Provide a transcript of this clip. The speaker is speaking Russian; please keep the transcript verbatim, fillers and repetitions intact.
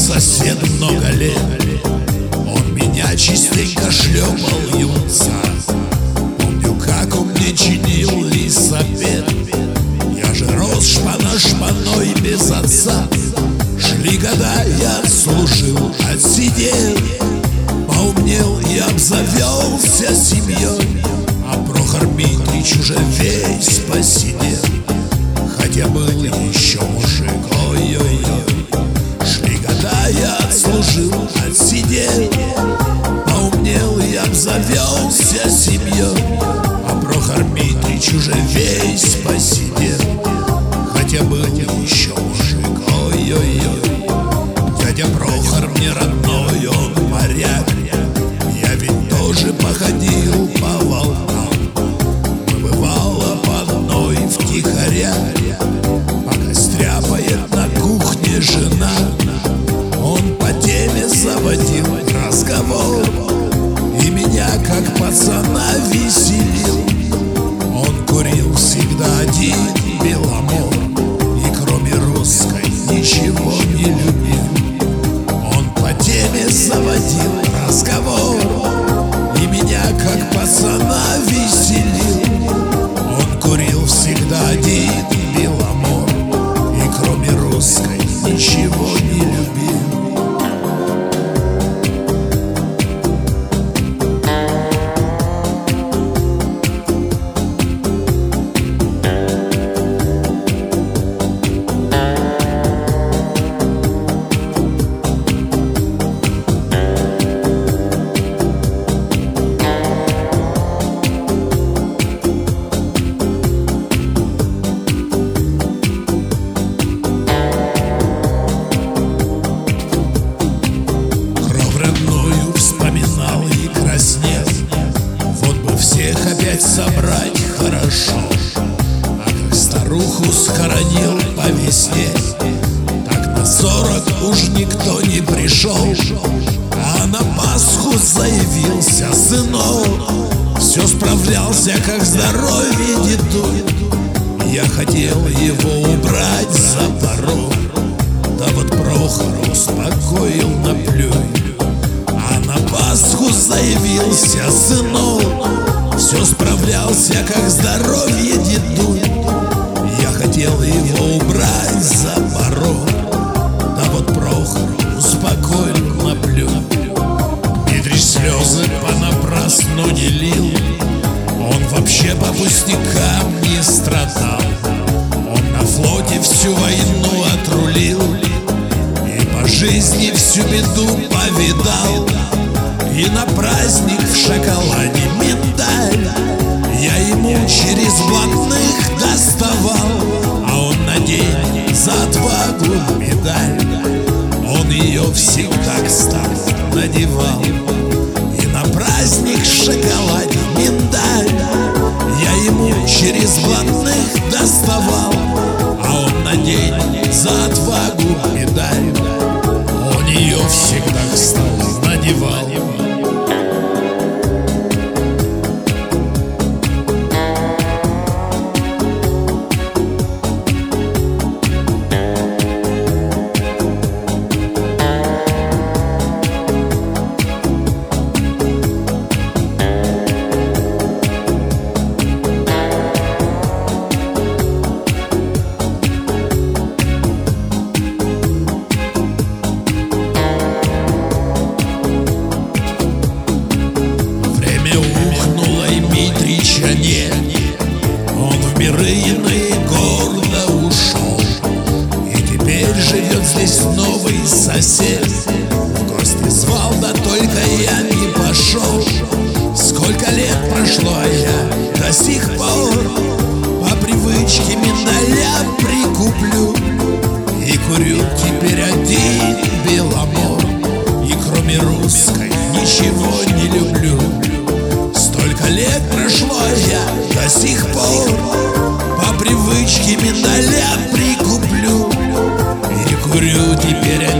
сосед много лет. Он меня частенько шлепал юнца. Помню, как он мне чинил лисапед. Я же рос шпана-шпаной без отца. Шли года, я отслужил, отсидел, поумнел и обзавелся семьей. А Прохор Митрич уже весь посидел, хотя был еще мужик, ой-ой-ой. Шли года, я отслужил, отсидел, поумнел и обзавелся семьей. А Прохор Митрич уже весь посидел, хотя был еще мужик, ой-ой-ой. Дядя Прохор мне родной, он моряк. Я ведь тоже походил по волнам. Мы бывало по одной втихаря, пока стряпает на кухне жена. Он по теме заводил разговор и меня как пацана веселил. Он курил всегда один беломор и кроме русской ничего не любил. Он по теме заводил разговор и меня как пацана веселил. Он курил всегда один беломор и кроме русской ничего не любил. Опять собрать хорошо, а как старуху схоронил по весне, так на сорок уж никто не пришел. А на Пасху заявился сынок, все справлялся, как здоровье дедуль. Я хотел его убрать за порог, да вот Прохор успокоил наплюй. А на Пасху заявился сынок, все справлялся, как здоровье дедуль. Я хотел его убрать за порог, да вот Прохор успокоил наплюй. Митрич слезы понапрасну не лил, он вообще по пустякам не страдал. Он на флоте всю войну отрулил и по жизни всю беду повидал. И на праздник в шоколаде миндаль я ему через блатных доставал, а он на день за отвагу медаль. Он ее всегда, кстати, надевал. И на праздник в шоколаде миндаль я ему через блатных доставал, а он на день за отвагу медаль. Он ее всегда, кстати, надевал. Он в миры иные гордо ушел, и теперь живет здесь новый сосед. В гости звал, да только я не пошел. Сколько лет прошло, а я до сих пор по привычке миндаля прикуплю и курю теперь один беломор, и кроме русской ничего не люблю. Столько лет прошло, а я до сих пор по привычке миндаля прикуплю и курю теперь один